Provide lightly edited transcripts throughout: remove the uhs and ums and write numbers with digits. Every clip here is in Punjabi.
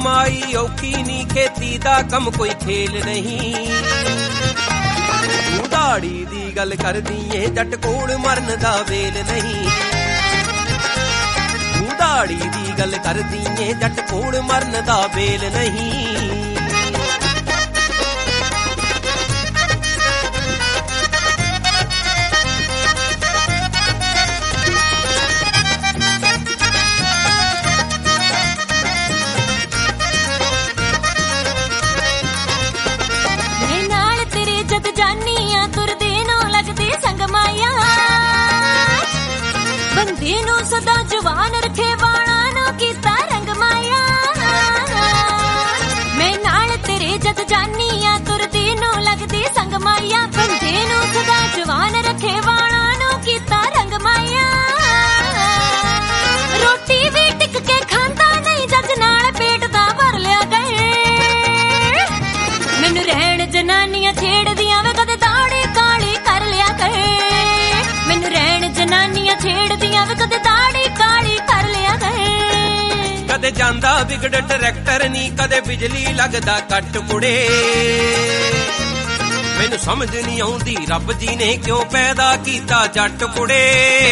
कमाई औखी नी, खेती दा कम कोई खेल नहीं। तू दाड़ी दी गल करदी ऐ, जट कोल मरन दा वेल नहीं। तू दाड़ी दी गल करदी ऐ, जट कोल मरन दा वेल नहीं। ਬੰਦੇ ਨੂੰ ਸਦਾ ਜਵਾਨ ਰੱਖੇ ਵਾਲਾਂ ਨੂੰ ਕੀਤਾ ਰੰਗ ਮਾਇਆ। ਮੈਂ ਨਾਲ ਤੇਰੇ ਜਦ ਜਾਨੀ ਆ, ਤੁਰਦੀ ਨੂੰ ਲੱਗਦੀ ਸੰਗ ਮਾਇਆ। ਬੰਦੇ ਨੂੰ ਸਦਾ ਜਵਾਨ ਰੱਖੇ ਵਾਲਾਂ ਨੂੰ ਕੀਤਾ ਰੰਗ ਮਾਇਆ। ਰੋਟੀ ਵੀ ਟਿਕ ਕੇ ਖਾਂਦਾ ਨਹੀਂ, ਜੱਜ ਨਾਲ ਪੇਟ ਦਾ ਭਰ ਲਿਆ ਗਏ। ਮੈਨੂੰ ਰਹਿਣ ਜਨਾਨੀਆਂ ਛੇੜਦੀਆਂ ਵੇ, ਕਦੇ ਦਾੜੀ ਕਾਲੀ ਕਰ ਲਿਆ ਗਏ। ਮੈਨੂੰ ਰਹਿਣ ਜਨਾਨੀਆਂ ਛੇੜਦੀਆਂ ਵੇ, ਕਦੇ ਦਾੜੀ ਕਾਲੀ ਕਰ ਲਿਆ ਗਏ। ਕਦੇ ਜਾਂਦਾ ਵਿਗੜ ਟਰੈਕਟਰ ਨੀ, ਕਦੇ ਬਿਜਲੀ ਲੱਗਦਾ ਕੱਟ ਕੁੜੇ। ਮੈਨੂੰ ਸਮਝ ਨਹੀਂ ਆਉਂਦੀ ਰੱਬ ਜੀ ਨੇ ਕਿਉਂ ਪੈਦਾ ਕੀਤਾ ਜੱਟ ਕੁੜੇ।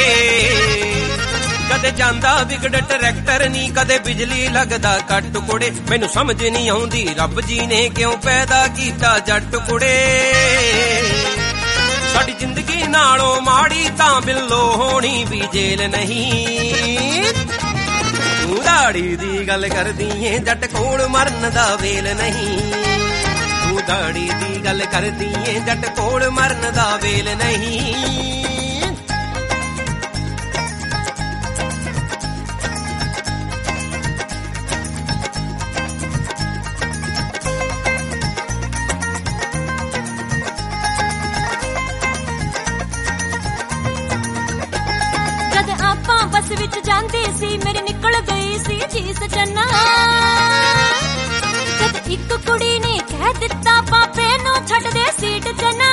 ਕਦੇ ਜਾਂਦਾ ਵਿਗੜ ਟਰੈਕਟਰ ਨੀ, ਕਦੇ ਬਿਜਲੀ ਲੱਗਦਾ ਕੱਟ ਕੁੜੇ। ਮੈਨੂੰ ਸਮਝ ਨਹੀਂ ਆਉਂਦੀ ਰੱਬ ਜੀ ਨੇ ਕਿਉਂ ਪੈਦਾ ਕੀਤਾ ਜੱਟ ਕੁੜੇ। ਸਾਡੀ ਜ਼ਿੰਦਗੀ ਨਾਲੋਂ ਮਾੜੀ ਤਾਂ ਬਿੱਲੋ ਹੋਣੀ ਵੀ ਜੇਲ ਨਹੀਂ। ਤੂੰ ਦਾੜੀ ਦੀ ਗੱਲ ਕਰਦੀ ਏ, ਜੱਟ ਕੋਲ ਮਰਨ ਦਾ ਵੇਲ ਨਹੀਂ। ਤੂੰ ਦਾੜੀ ਦੀ ਗੱਲ ਕਰਦੀ ਏ, ਜੱਟ ਕੋਲ ਮਰਨ ਦਾ ਵੇਲ ਨਹੀਂ। ਬੱਸ ਵਿੱਚ ਜਾਂਦੀ ਸੀ, ਮੇਰੀ ਨਿਕਲ ਗਈ ਸੀ ਚੀਸ ਚੰਨਾ। ਜਦ ਇੱਕ ਕੁੜੀ ਨੇ ਕਹਿ ਦਿੱਤਾ ਪਾਪੇ ਨੂੰ ਛੱਡ ਦੇ ਸੀਟ ਚੰਨਾ।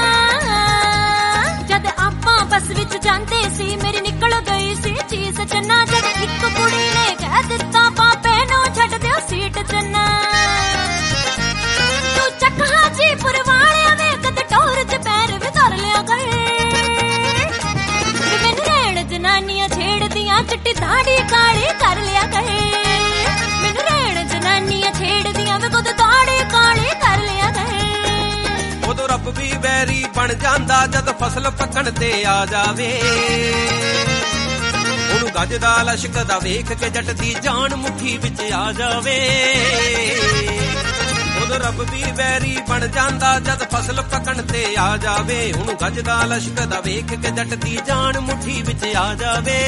ਜਦ ਆਪਾਂ ਬੱਸ ਵਿੱਚ ਜਾਂਦੇ ਸੀ, ਮੇਰੀ ਨਿਕਲ ਗਈ ਸੀ ਚੀਸ ਚੰਨਾ। ਜਦ ਇੱਕ ਕੁੜੀ ਨੇ ਕਹਿ ਦਿੱਤਾ ਪਾਪੇ ਨੂੰ ਛੱਡ ਦਿਓ ਸੀਟ ਚੰਨਾ। ਤੂੰ ਚੱਕ ਹਾਜੀਪੁਰ ਵਾਲਿਆਂ ਦੇ ਕਦੇ ਟੋਰ ਚ ਪੈਰ ਵੀ ਧਰ ਲਿਆ ਗਏ। ਮੈਨੂੰ ਰਹਿਣ ਜਨਾਨੀਆਂ ਛੇੜਦੀਆਂ, ਚਿੱਟੀ ਦਾੜੀ ਕਾਲੀ ਕਰ ਲਿਆ ਗਏ। ਮੈਨੂੰ ਰਹਿਣ ਜਨਾਨੀਆਂ ਛੇੜਦੀਆਂ ਵੇ, ਕਦੇ ਦਾੜੀ ਕਾਲੀ ਕਰ ਲਿਆ ਗਏ। ਉਦੋਂ ਰੱਬ ਵੀ ਵੈਰੀ ਬਣ ਜਾਂਦਾ, ਜਦ ਫਸਲ ਪੱਕਣ ਤੇ ਆ ਜਾਵੇ। ਉਹਨੂੰ ਗੱਜ ਦਾ ਲਸ਼ਕਦਾ ਵੇਖ ਕੇ ਜੱਟ ਦੀ ਜਾਨ ਮੁੱਠੀ ਵਿੱਚ ਆ ਜਾਵੇ। ਉਦੋਂ ਰੱਬ ਵੀ ਵੈਰੀ ਬਣ ਜਾਂਦਾ, ਜਦ ਫਸਲ ਪੱਕਣ ਤੇ ਆ ਜਾਵੇ। ਉਹਨੂੰ ਗੱਜ ਦਾ ਲਸ਼ਕਦਾ ਵੇਖ ਕੇ ਜੱਟ ਦੀ ਜਾਨ ਮੁੱਠੀ ਵਿੱਚ ਆ ਜਾਵੇ।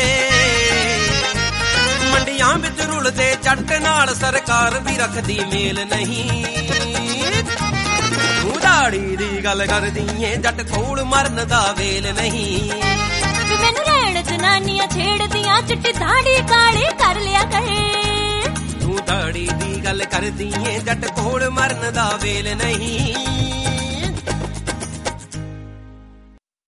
ਮੰਡੀਆਂ ਵਿੱਚ ਰੁਲਦੇ ਜੱਟ ਨਾਲ ਸਰਕਾਰ ਵੀ ਰੱਖਦੀ ਮੇਲ ਨਹੀਂ। ਤੂੰ ਦਾੜੀ ਦੀ ਗੱਲ ਕਰਦੀ ਏ, ਜੱਟ ਕੋਲ ਮਰਨ ਦਾ ਵੇਲ ਨਹੀਂ। ਮੈਨੂੰ ਰਹਿਣ ਜਨਾਨੀਆਂ ਛੇੜਦੀਆਂ, ਚਿੱਟੀ ਦਾੜੀ ਕਾਲੀ ਕਰ ਲਿਆ ਗਏ। ਤੂੰ ਦਾੜੀ ਦੀ ਗੱਲ ਕਰਦੀ ਏ, ਜੱਟ ਕੋਲ ਮਰਨ ਦਾ ਵੇਲ ਨਹੀਂ।